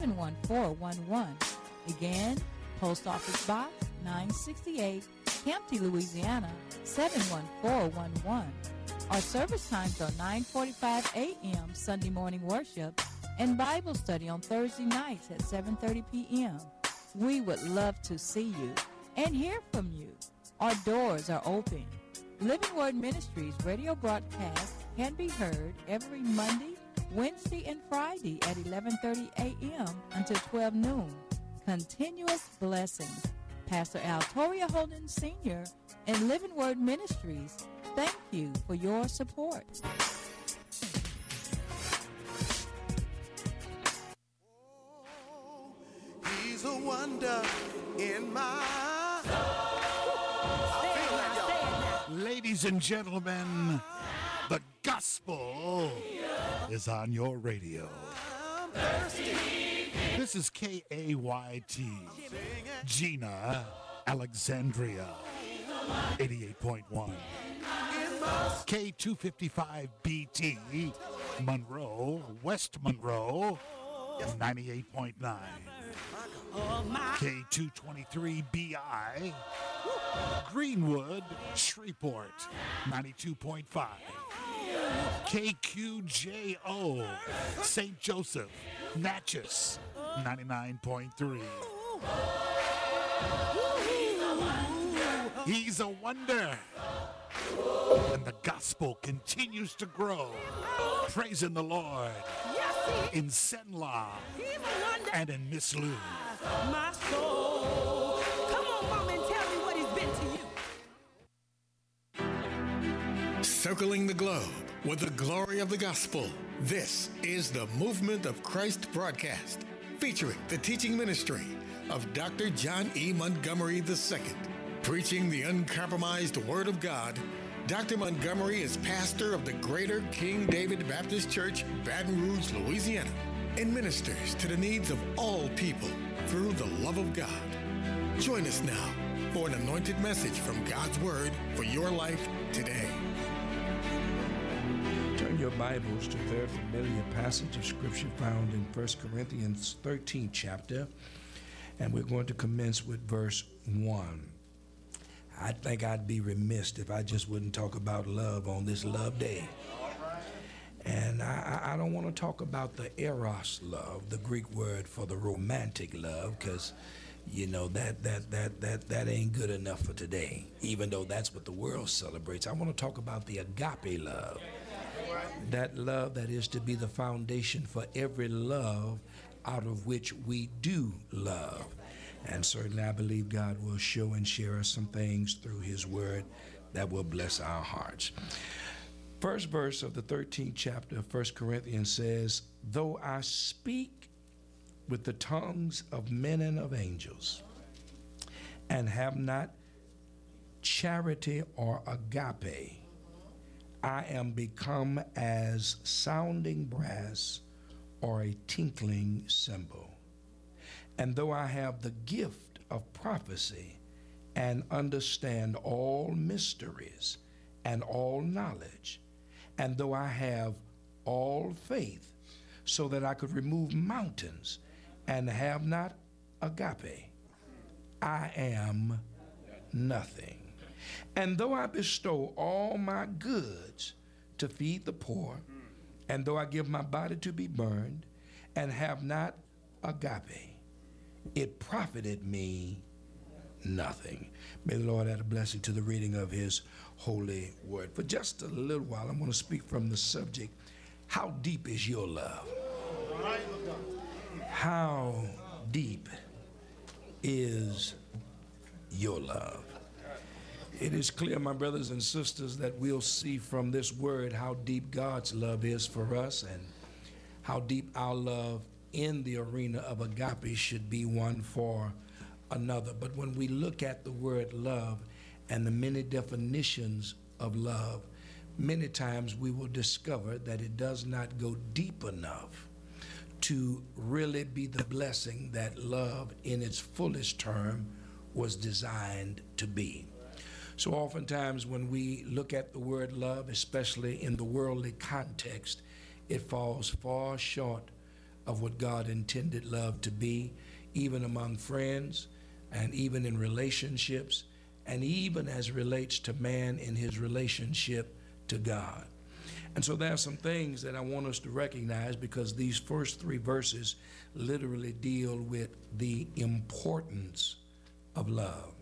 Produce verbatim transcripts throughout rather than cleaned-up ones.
seven one four one one. Again, Post Office Box nine sixty-eight, Campty, Louisiana seven one four one one. Our service times are nine forty-five a.m. Sunday morning worship and Bible study on Thursday nights at seven thirty p.m. We would love to see you and hear from you. Our doors are open. Living Word Ministries radio broadcast can be heard every Monday, Wednesday, and Friday at eleven thirty a.m. until twelve noon. Continuous blessings. Pastor Al Toria Holden Senior and Living Word Ministries, thank you for your support. Oh, he's a wonder in my Ladies and gentlemen, the gospel is on your radio. This is K A Y T, Gina, Alexandria, eighty-eight point one. K two fifty-five B T, Monroe, West Monroe, ninety-eight point nine. K two twenty-three B I, Greenwood, Shreveport, ninety-two point five. K Q J O, Saint Joseph, Natchez, ninety-nine point three. He's a wonder. And the gospel continues to grow. Praising the Lord in Senla and in Miss Lou. My soul. Come on, Mama, and tell me what he's been to you. Circling the globe with the glory of the gospel. This is the Movement of Christ broadcast, featuring the teaching ministry of Doctor John E. Montgomery the Second. Preaching the uncompromised Word of God, Doctor Montgomery is pastor of the Greater King David Baptist Church, Baton Rouge, Louisiana, and ministers to the needs of all people through the love of God. Join us now for an anointed message from God's Word for your life today. Turn your Bibles to a very familiar passage of Scripture found in First Corinthians thirteenth chapter, and we're going to commence with verse one. I think I'd be remiss if I just wouldn't talk about love on this love day. And I, I don't want to talk about the eros love, the Greek word for the romantic love, because, you know, that, that, that, that, that ain't good enough for today, even though that's what the world celebrates. I want to talk about the agape love, that love that is to be the foundation for every love out of which we do love. And certainly I believe God will show and share us some things through his word that will bless our hearts. First verse of the thirteenth chapter of First Corinthians says, though I speak with the tongues of men and of angels, and have not charity or agape, I am become as sounding brass or a tinkling cymbal. And though I have the gift of prophecy and understand all mysteries and all knowledge, and though I have all faith so that I could remove mountains and have not agape, I am nothing. And though I bestow all my goods to feed the poor, and though I give my body to be burned and have not agape, it profited me nothing. May the Lord add a blessing to the reading of his holy word. For just a little while, I'm going to speak from the subject, how deep is your love? How deep is your love? It is clear, my brothers and sisters, that we'll see from this word how deep God's love is for us and how deep our love in the arena of agape should be one for another. But when we look at the word love and the many definitions of love, many times we will discover that it does not go deep enough to really be the blessing that love in its fullest term was designed to be. So oftentimes when we look at the word love, especially in the worldly context, it falls far short of what God intended love to be, even among friends and even in relationships, and even as it relates to man in his relationship to God. And so there are some things that I want us to recognize, because these first three verses literally deal with the importance of love.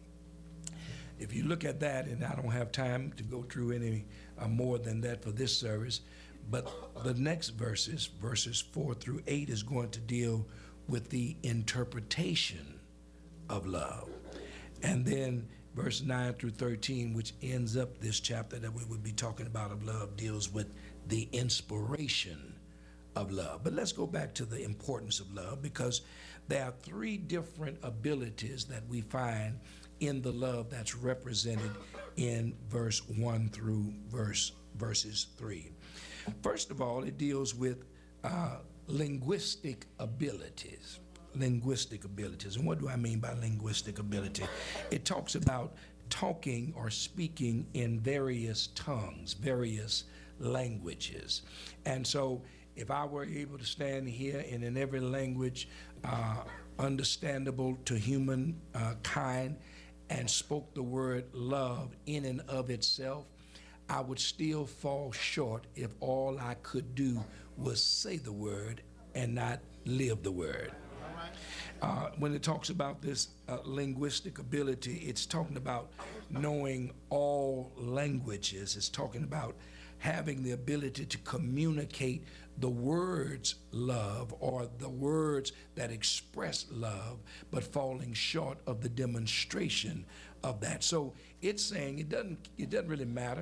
If you look at that, and I don't have time to go through any uh, more than that for this service, but the next verses, verses four through eight, is going to deal with the interpretation of love. And then verse nine through thirteen, which ends up this chapter that we would be talking about of love, deals with the inspiration of love. But let's go back to the importance of love, because there are three different abilities that we find in the love that's represented in verse one through verse verses three. First of all, it deals with uh, linguistic abilities. Linguistic abilities. And what do I mean by linguistic ability? It talks about talking or speaking in various tongues, various languages. And so if I were able to stand here and in every language uh, understandable to human uh, kind and spoke the word love in and of itself, I would still fall short if all I could do was say the word and not live the word. Uh, when it talks about this uh, linguistic ability, it's talking about knowing all languages. It's talking about having the ability to communicate the words love, or the words that express love, but falling short of the demonstration of that. So it's saying it doesn't, it doesn't really matter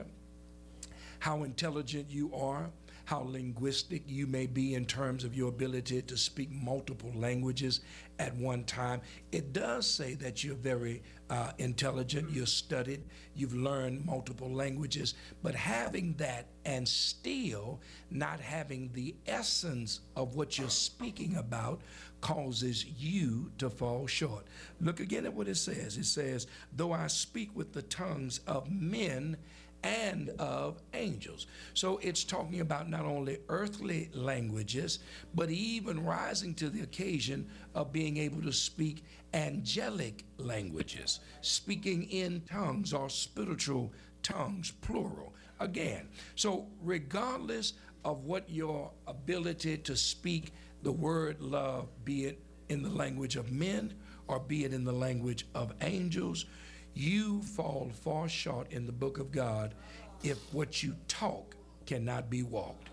how intelligent you are, how linguistic you may be in terms of your ability to speak multiple languages at one time. It does say that you're very uh, intelligent, you're studied, you've learned multiple languages, but having that and still not having the essence of what you're speaking about causes you to fall short. Look again at what it says. It says, though I speak with the tongues of men and of angels. So it's talking about not only earthly languages, but even rising to the occasion of being able to speak angelic languages, speaking in tongues or spiritual tongues, plural. Again, so regardless of what your ability to speak the word love, be it in the language of men or be it in the language of angels, you fall far short in the book of God if what you talk cannot be walked.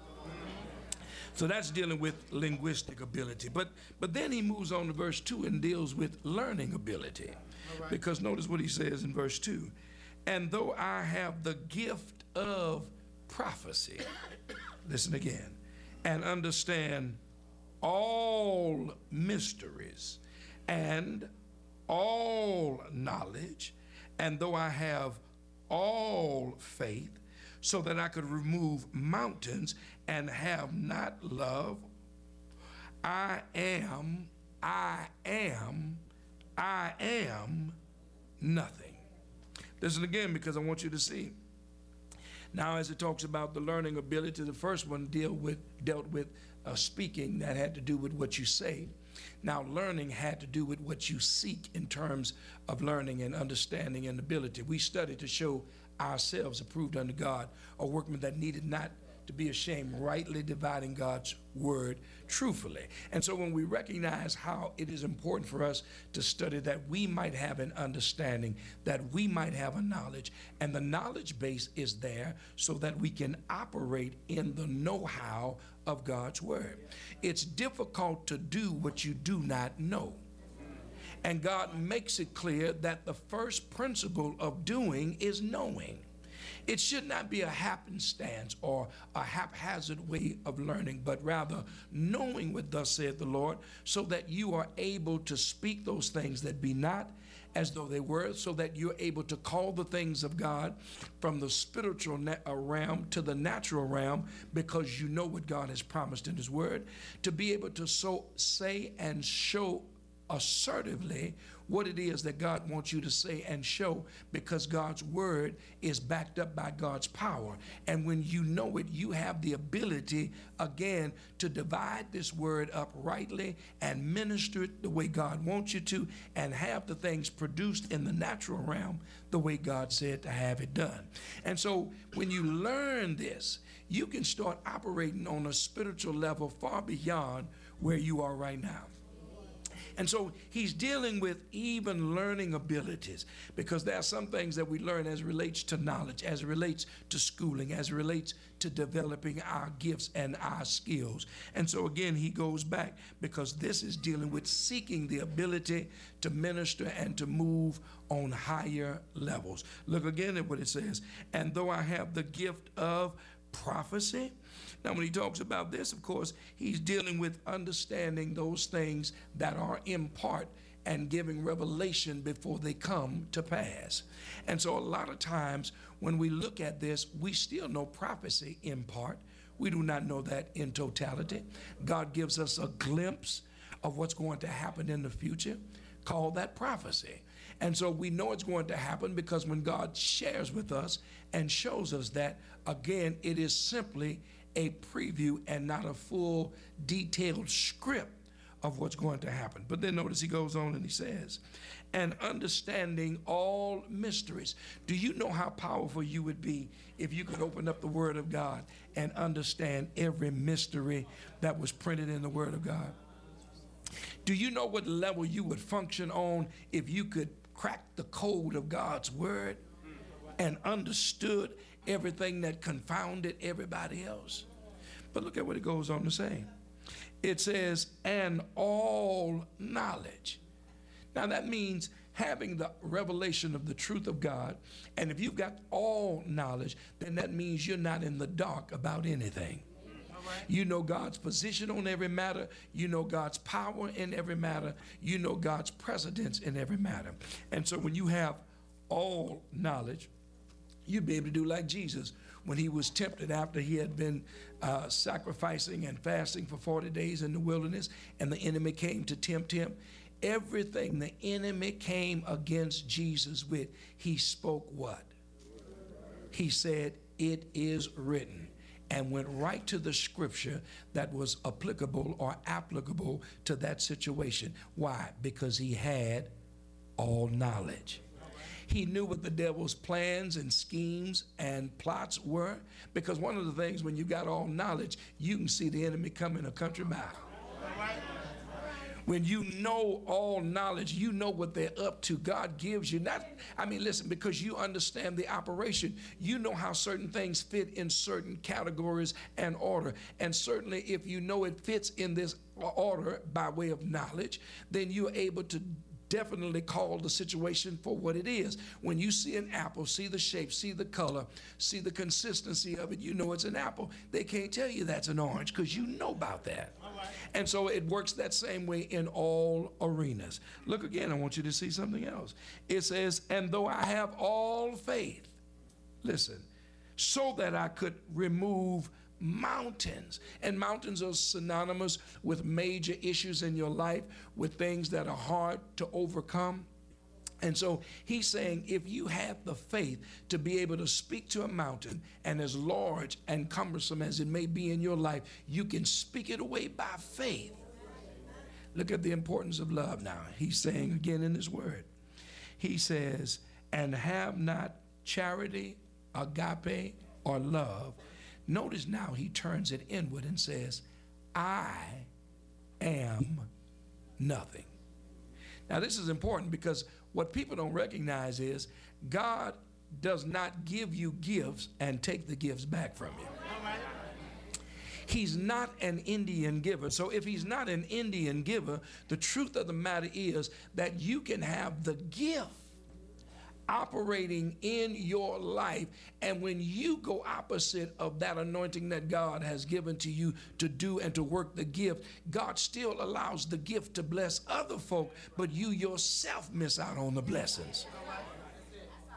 So that's dealing with linguistic ability. But but then he moves on to verse two and deals with learning ability. Right. Because notice what he says in verse two. And though I have the gift of prophecy, listen again, and understand all mysteries and all knowledge, and though I have all faith, so that I could remove mountains, and have not love, I am, I am, I am nothing. Listen again, because I want you to see. Now, as it talks about the learning ability, the first one deal with, dealt with uh, speaking, that had to do with what you say. Now, learning had to do with what you seek in terms of learning and understanding and ability. We study to show ourselves approved unto God, a workman that needed not to be ashamed, rightly dividing God's word truthfully. And so when we recognize how it is important for us to study, that we might have an understanding, that we might have a knowledge, and the knowledge base is there so that we can operate in the know-how of God's word. It's difficult to do what you do not know. And God makes it clear that the first principle of doing is knowing. It should not be a happenstance or a haphazard way of learning, but rather knowing what thus saith the Lord, so that you are able to speak those things that be not as though they were, so that you're able to call the things of God from the spiritual realm to the natural realm, because you know what God has promised in his word, to be able to so say and show assertively what it is that God wants you to say and show, because God's word is backed up by God's power. And when you know it, you have the ability, again, to divide this word up rightly and minister it the way God wants you to, and have the things produced in the natural realm the way God said to have it done. And so when you learn this, you can start operating on a spiritual level far beyond where you are right now. And so he's dealing with even learning abilities, because there are some things that we learn as it relates to knowledge, as it relates to schooling, as it relates to developing our gifts and our skills. And so again, he goes back, because this is dealing with seeking the ability to minister and to move on higher levels. Look again at what it says. And though I have the gift of prophecy. Now, when he talks about this, of course, he's dealing with understanding those things that are in part and giving revelation before they come to pass. And so a lot of times when we look at this, we still know prophecy in part. We do not know that in totality. God gives us a glimpse of what's going to happen in the future. Call that prophecy. And so we know it's going to happen because when God shares with us and shows us that, again, it is simply a preview and not a full detailed script of what's going to happen. But then notice he goes on and he says, and understanding all mysteries. Do you know how powerful you would be if you could open up the Word of God and understand every mystery that was printed in the Word of God? Do you know what level you would function on if you could crack the code of God's Word and understood everything that confounded everybody else? But look at what it goes on to say. It says, and all knowledge. Now that means having the revelation of the truth of God. And if you've got all knowledge, then that means you're not in the dark about anything. You know God's position on every matter. You know God's power in every matter. You know God's precedence in every matter. And so when you have all knowledge, you'd be able to do like Jesus when he was tempted after he had been uh, sacrificing and fasting for forty days in the wilderness, and the enemy came to tempt him. Everything the enemy came against Jesus with, he spoke what? He said, it is written, and went right to the scripture that was applicable or applicable to that situation. Why? Because he had all knowledge. He knew what the devil's plans and schemes and plots were, because one of the things, when you got all knowledge, you can see the enemy coming a country mile. When you know all knowledge, you know what they're up to. God gives you not, I mean, listen, because you understand the operation. You know how certain things fit in certain categories and order. And certainly if you know it fits in this order by way of knowledge, then you're able to definitely call the situation for what it is. When you see an apple, see the shape, see the color, see the consistency of it, you know it's an apple. They can't tell you that's an orange because you know about that. Right. And so it works that same way in all arenas. Look again, I want you to see something else. It says, and though I have all faith, listen, so that I could remove mountains. And mountains are synonymous with major issues in your life, with things that are hard to overcome. And so he's saying, if you have the faith to be able to speak to a mountain, and as large and cumbersome as it may be in your life, you can speak it away by faith. Look at the importance of love now. He's saying again in his word, he says, and have not charity, agape, or love. Notice now he turns it inward and says, I am nothing. Now this is important, because what people don't recognize is God does not give you gifts and take the gifts back from you. He's not an Indian giver. So if he's not an Indian giver, the truth of the matter is that you can have the gift operating in your life, and when you go opposite of that anointing that God has given to you to do and to work the gift, God still allows the gift to bless other folk, but you yourself miss out on the blessings.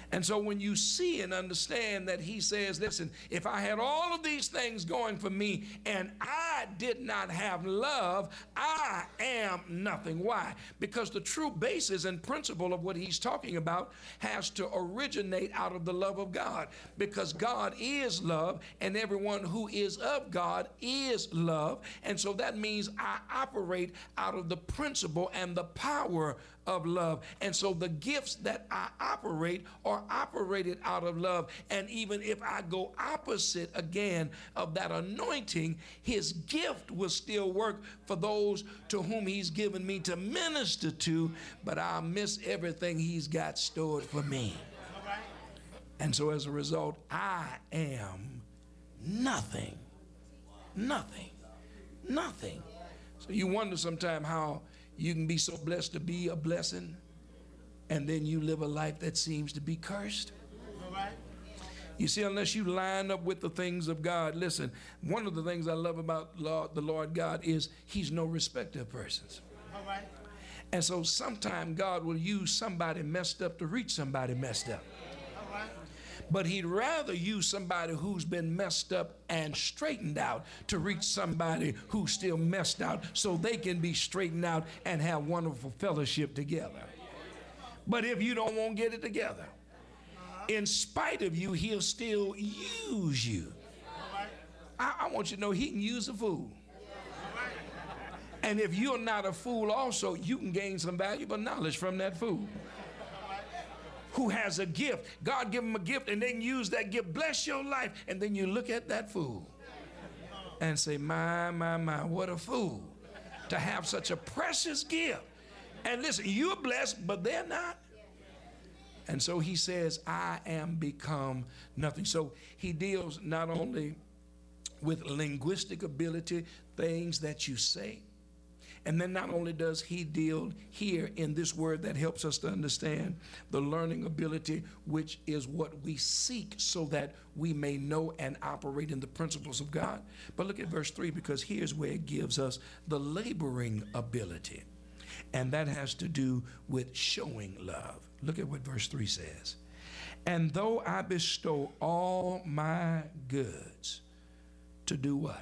And so when you see and understand that he says, listen, if I had all of these things going for me and I did not have love, I am nothing. Why? Because the true basis and principle of what he's talking about has to originate out of the love of God, because God is love and everyone who is of God is love. And so that means I operate out of the principle and the power of love. And so the gifts that I operate are operated out of love. And even if I go opposite again of that anointing, his gift will still work for those to whom he's given me to minister to, but I'll miss everything he's got stored for me. And so as a result, I am nothing, nothing, nothing. So you wonder sometime how you can be so blessed to be a blessing, and then you live a life that seems to be cursed. All right. You see, unless you line up with the things of God, listen, one of the things I love about Lord, the Lord God is he's no respecter of persons. All right. And so sometime God will use somebody messed up to reach somebody messed up. All right. But he'd rather use somebody who's been messed up and straightened out to reach somebody who's still messed out so they can be straightened out and have wonderful fellowship together. But if you don't want to get it together, in spite of you, he'll still use you. I, I want you to know he can use a fool. And if you're not a fool also, you can gain some valuable knowledge from that fool who has a gift. God give him a gift and they can use that gift, bless your life. And then you look at that fool and say, my, my, my, what a fool to have such a precious gift. And listen, you're blessed, but they're not. And so he says, I am become nothing. So he deals not only with linguistic ability, things that you say, and then not only does he deal here in this word that helps us to understand the learning ability, which is what we seek so that we may know and operate in the principles of God. But look at verse three, because here's where it gives us the laboring ability. And that has to do with showing love. Look at what verse three says. And though I bestow all my goods to do what?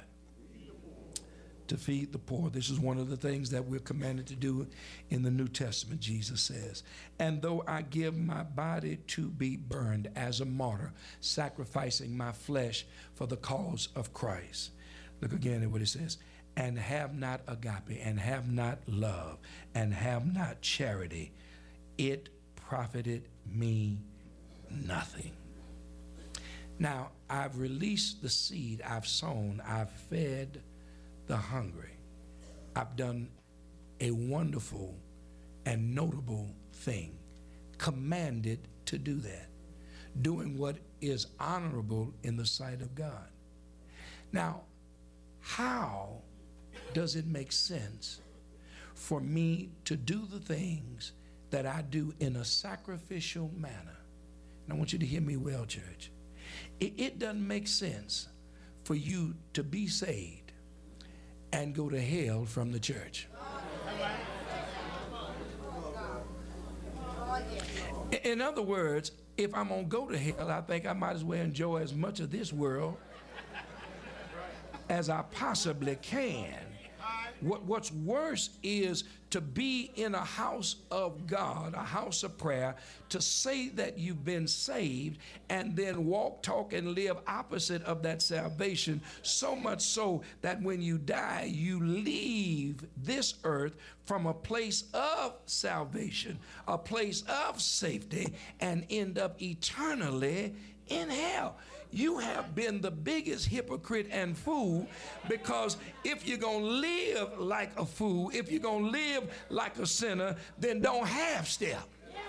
To feed the poor. This is one of the things that we're commanded to do in the New Testament, Jesus says. And though I give my body to be burned as a martyr, sacrificing my flesh for the cause of Christ. Look again at what it says. And have not agape, and have not love, and have not charity, it profited me nothing. Now, I've released the seed, I've sown, I've fed the hungry. I've done a wonderful and notable thing, commanded to do that, doing what is honorable in the sight of God. Now, how does it make sense for me to do the things that I do in a sacrificial manner? And I want you to hear me well, church. It, it doesn't make sense for you to be saved and go to hell from the church. In other words, if I'm going to go to hell, I think I might as well enjoy as much of this world as I possibly can. What, what's worse is to be in a house of God, a house of prayer, to say that you've been saved and then walk, talk, and live opposite of that salvation, so much so that when you die, you leave this earth from a place of salvation, a place of safety, and end up eternally in hell. You have been the biggest hypocrite and fool, because if you're going to live like a fool, if you're going to live like a sinner, then don't half step.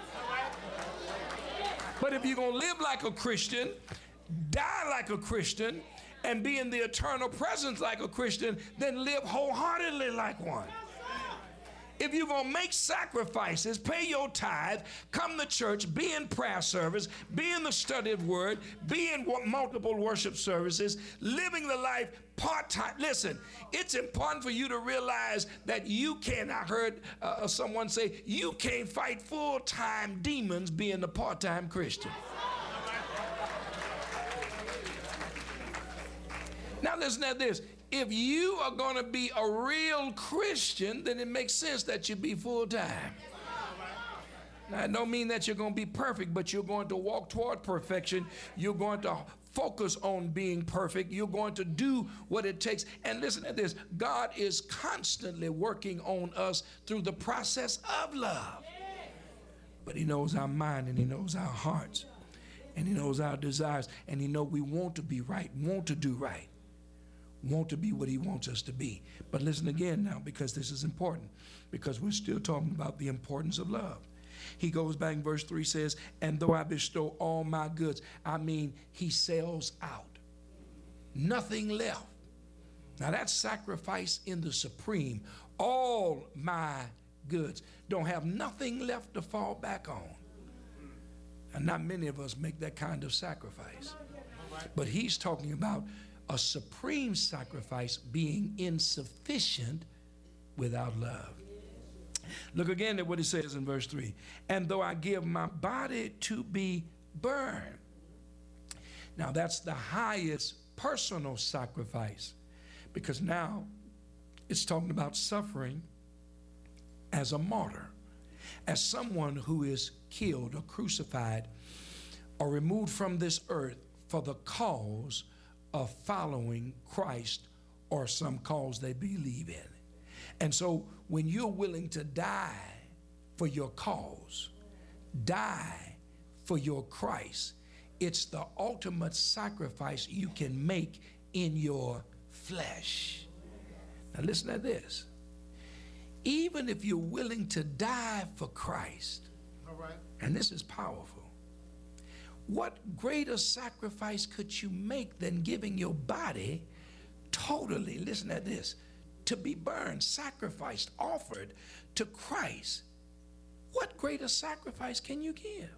But if you're going to live like a Christian, die like a Christian, and be in the eternal presence like a Christian, then live wholeheartedly like one. If if you're going to make sacrifices, pay your tithe, come to church, be in prayer service, be in the study of word, be in multiple worship services, living the life part-time. Listen, it's important for you to realize that you can, I heard uh, someone say, you can't fight full-time demons being a part-time Christian. Now listen to this. If you are going to be a real Christian, then it makes sense that you be full-time. Now, it don't mean that you're going to be perfect, but you're going to walk toward perfection. You're going to focus on being perfect. You're going to do what it takes. And listen to this. God is constantly working on us through the process of love. But he knows our mind, and he knows our hearts, and he knows our desires, and he knows we want to be right, want to do right, want to be what he wants us to be. But listen again now, because this is important, because we're still talking about the importance of love. He goes back in verse three, says, and though I bestow all my goods, I mean he sells out. Nothing left. Now that's sacrifice in the supreme. All my goods. Don't have nothing left to fall back on. And not many of us make that kind of sacrifice. But he's talking about a supreme sacrifice being insufficient without love. Look again at what it says in verse three. And though I give my body to be burned. Now that's the highest personal sacrifice, because now it's talking about suffering as a martyr, as someone who is killed or crucified or removed from this earth for the cause of following Christ or some cause they believe in. And so when you're willing to die for your cause, die for your Christ, it's the ultimate sacrifice you can make in your flesh. Now listen to this. Even if you're willing to die for Christ, all right, and this is powerful, what greater sacrifice could you make than giving your body totally, listen to this, to be burned, sacrificed, offered to Christ? What greater sacrifice can you give?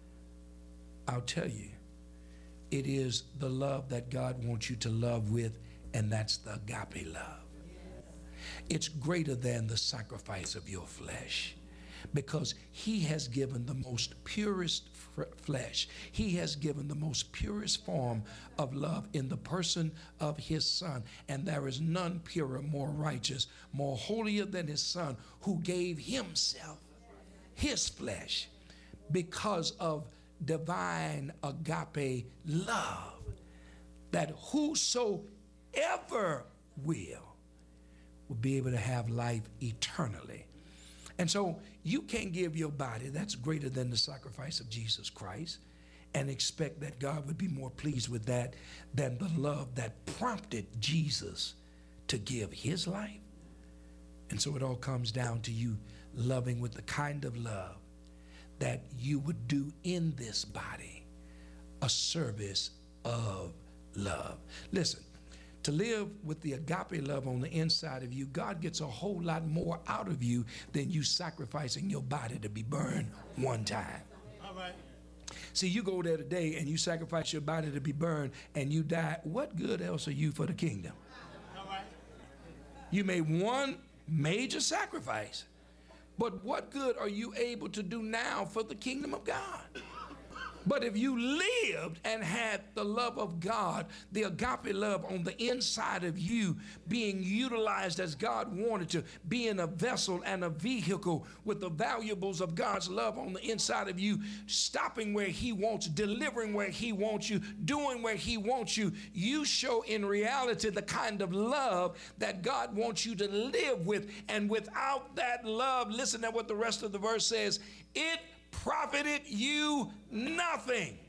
I'll tell you, it is the love that God wants you to love with, and that's the agape love. It's greater than the sacrifice of your flesh, because he has given the most purest flesh. He has given the most purest form of love in the person of his son. And there is none purer, more righteous, more holier than his son, who gave himself, his flesh, because of divine agape love, that whosoever will will be able to have life eternally. And so you can't give your body that's greater than the sacrifice of Jesus Christ and expect that God would be more pleased with that than the love that prompted Jesus to give his life. And so it all comes down to you loving with the kind of love that you would do in this body, a service of love. Listen, to live with the agape love on the inside of you, God gets a whole lot more out of you than you sacrificing your body to be burned one time. All right. See, you go there today and you sacrifice your body to be burned and you die. What good else are you for the kingdom? All right. You made one major sacrifice, but what good are you able to do now for the kingdom of God? But if you lived and had the love of God, the agape love on the inside of you, being utilized as God wanted to, being a vessel and a vehicle with the valuables of God's love on the inside of you, stopping where he wants, delivering where he wants you, doing where he wants you, you show in reality the kind of love that God wants you to live with. And without that love, listen to what the rest of the verse says, it profited you nothing.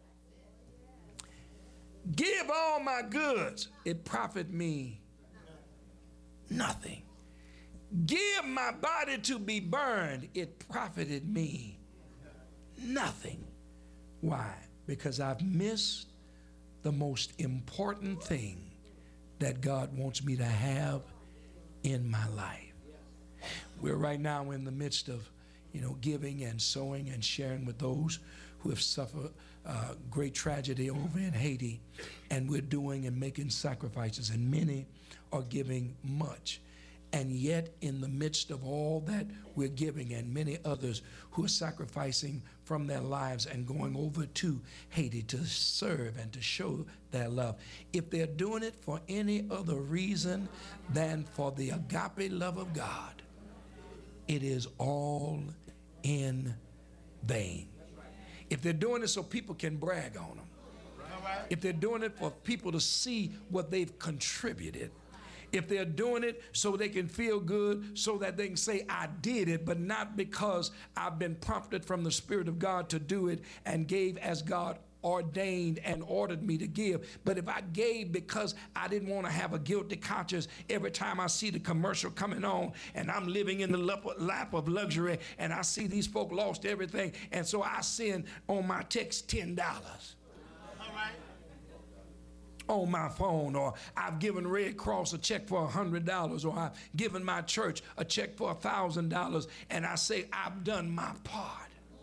Give all my goods, it profit me nothing. Give my body to be burned, it profited me nothing. Why? Because I've missed the most important thing that God wants me to have in my life. We're right now in the midst of, you know, giving and sowing and sharing with those who have suffered uh, great tragedy over in Haiti. And we're doing and making sacrifices, and many are giving much. And yet, in the midst of all that we're giving, and many others who are sacrificing from their lives and going over to Haiti to serve and to show their love, if they're doing it for any other reason than for the agape love of God, it is all in vain. If they're doing it so people can brag on them, if they're doing it for people to see what they've contributed, if they're doing it so they can feel good, so that they can say, I did it, but not because I've been prompted from the Spirit of God to do it and gave as God ordained and ordered me to give. But if I gave because I didn't want to have a guilty conscience every time I see the commercial coming on and I'm living in the lap of luxury and I see these folk lost everything, and so I send on my text ten dollars. All right. On my phone, or I've given Red Cross a check for one hundred dollars, or I've given my church a check for one thousand dollars, and I say, I've done my part.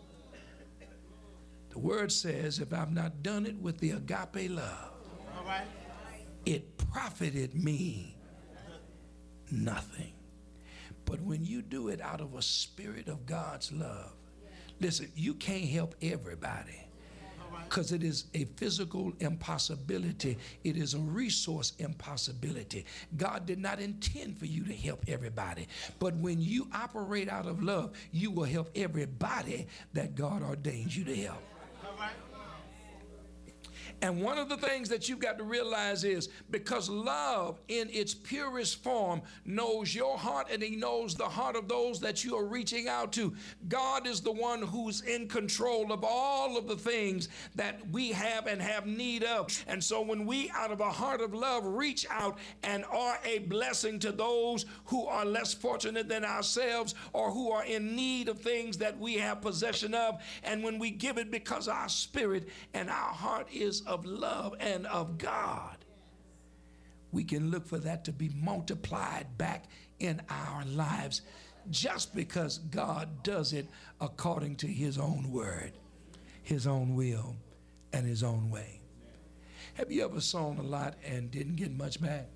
The word says, if I've not done it with the agape love, all right, it profited me nothing. But when you do it out of a spirit of God's love, listen, you can't help everybody, because it is a physical impossibility. It is a resource impossibility. God did not intend for you to help everybody. But when you operate out of love, you will help everybody that God ordains you to help. All right. And one of the things that you've got to realize is, because love in its purest form knows your heart, and he knows the heart of those that you are reaching out to. God is the one who's in control of all of the things that we have and have need of. And so when we, out of a heart of love, reach out and are a blessing to those who are less fortunate than ourselves, or who are in need of things that we have possession of, and when we give it because our spirit and our heart is of love and of God, we can look for that to be multiplied back in our lives, just because God does it according to his own word, his own will, and his own way. Have you ever sown a lot and didn't get much back?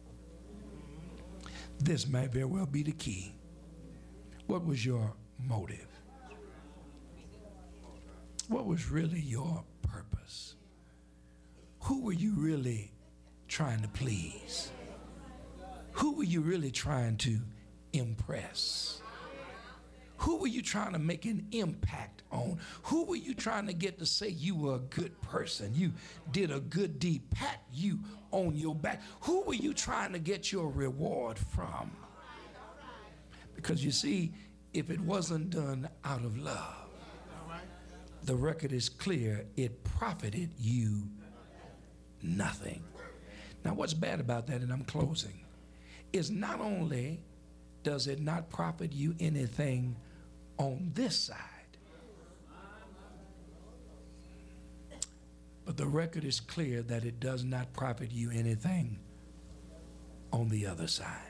This may very well be the key. What was your motive? What was really your purpose? Who were you really trying to please? Who were you really trying to impress? Who were you trying to make an impact on? Who were you trying to get to say you were a good person? You did a good deed, pat you on your back. Who were you trying to get your reward from? Because you see, if it wasn't done out of love, the record is clear, it profited you nothing. Now, what's bad about that, and I'm closing, is not only does it not profit you anything on this side, but the record is clear that it does not profit you anything on the other side.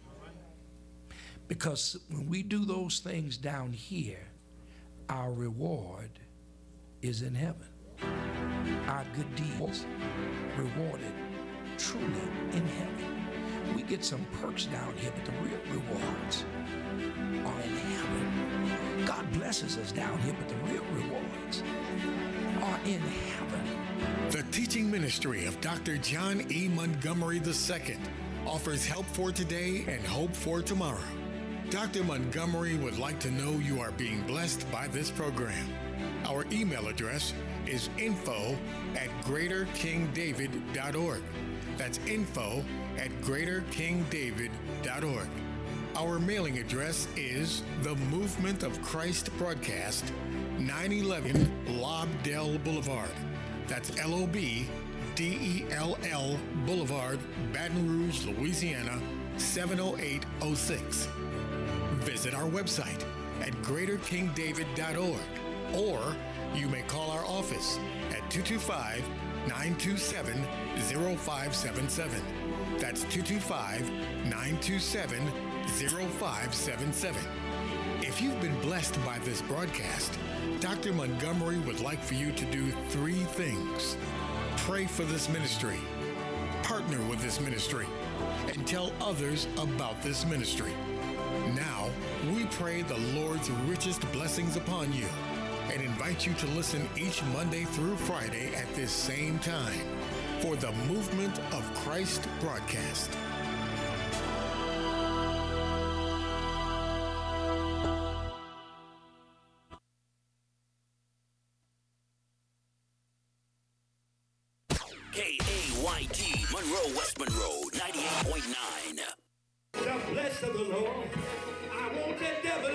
Because when we do those things down here, our reward is in heaven. Our good deeds rewarded truly in heaven. We get some perks down here, but the real rewards are in heaven. God blesses us down here, but the real rewards are in heaven. The teaching ministry of Doctor John E. Montgomery the Second offers help for today and hope for tomorrow. Doctor Montgomery would like to know you are being blessed by this program. Our email address is info at greater king david dot org. That's info at greater king david dot org. Our mailing address is The Movement of Christ Broadcast, nine eleven Lobdell Boulevard. That's L O B D E L L Boulevard, Baton Rouge, Louisiana, seven oh eight oh six. Visit our website at greater king david dot org, or you may call our office at two two five, nine two seven, zero five seven seven. That's two two five, nine two seven, zero five seven seven. If you've been blessed by this broadcast, Doctor Montgomery would like for you to do three things. Pray for this ministry, partner with this ministry, and tell others about this ministry. Now, we pray the Lord's richest blessings upon you and invite you to listen each Monday through Friday at this same time for the Movement of Christ broadcast. K A Y T, Monroe, West Monroe, ninety-eight point nine. The blessed of the Lord